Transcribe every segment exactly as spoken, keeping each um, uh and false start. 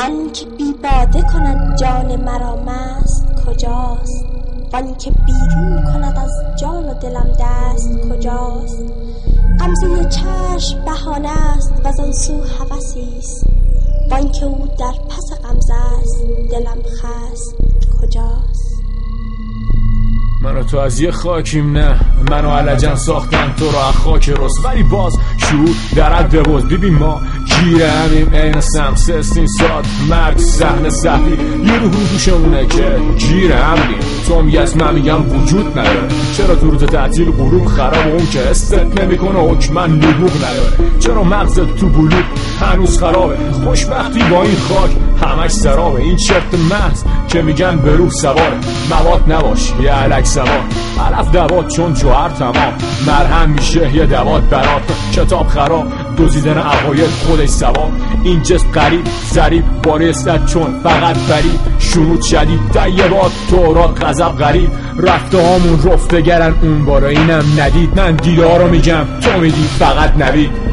آن که بی باده کند جان مرا مست کجاست؟ وان که بیرون کند از جان و دلم دست کجاست؟ غمزه چشم بهانه است و زان سو هوسی است، وان که او در پس غمزه است دلم خست کجاست؟ من و تو از یه خاکیم، نه منو علجن ساختن تو رو از خاک رست، ولی باز شعور درد ببوز. ببین ما گیره همیم این سمسه سین ساد مرگ صحنه صحبی یه روح رو دوشمونه که گیره همیم. تو میگه از من میگم وجود نداره، چرا تو روز تعطیل غروب خراب اون که استت نمیکنه حکمن نبوغ نداره؟ چرا مغزت تو بلوغ هنوز خرابه؟ خوشبختی با این خاک همش سرابه. این چرت محض که میگن به روح سواره، مواد نباش یه علک سوار، علف دوات چون جوهر تمام، مرهم میشه یه دوات برات. کتاب خراب دوزیدن عقاید خودش سواب، این جسم غریب ضریب باری استد چون فقط برید شنود شدید طیبات تورات غضب غریب رفته هامون رفته گرن اون بارا اینم ندید. من دیدار رو میگم تو میدی فقط نوید.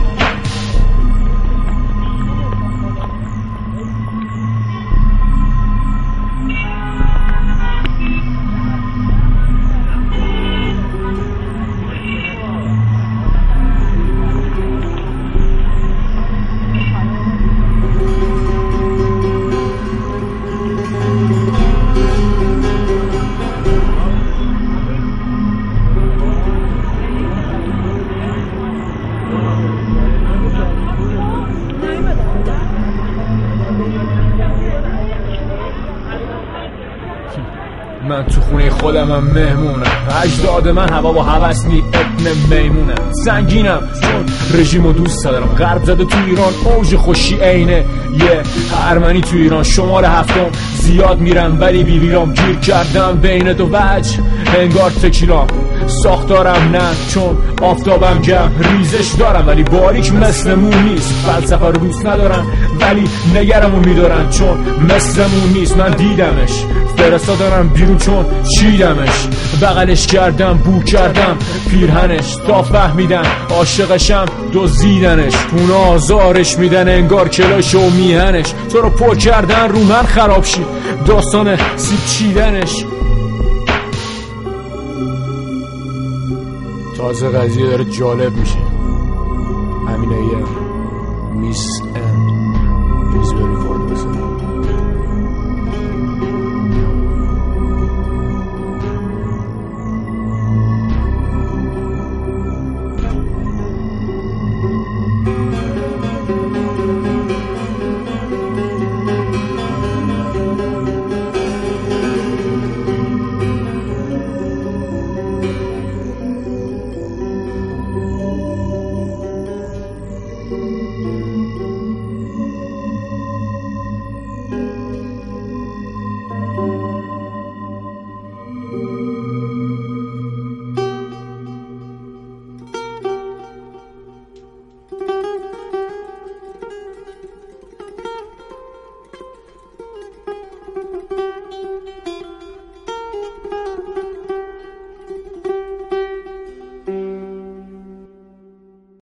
من تو خونه خودم هم مهمونم، اجداد من هوا با هوس نی ابن میمونم. سنگینم چون رژیمو دوست دارم، غرب زده تو ایران اوج خوشی عینه یه ارمنی تو ایران. شماره هفتم زیاد میرم ولی بیبیرام، گیر کردم بین دو وجه انگار تکیرام. ساختارم نه چون آفتابم گرم، ریزش دارم ولی باریک مثل مون نیست. فلسفه رو دوست ندارم ولی نگرمو میدارن چون مثل مون نیست. من دیدمش فرستادارم بیرون چون چیدمش، بغلش کردم بو کردم پیرهنش تا فهمیدن عاشقشم دزدیدنش. خونه آزارش میدن انگار کلاش و میهنش، تو رو پر کردن رو من خراب شید داستان سیب چیدنش. تازه قضیه داره جالب میشه. همینه یه میس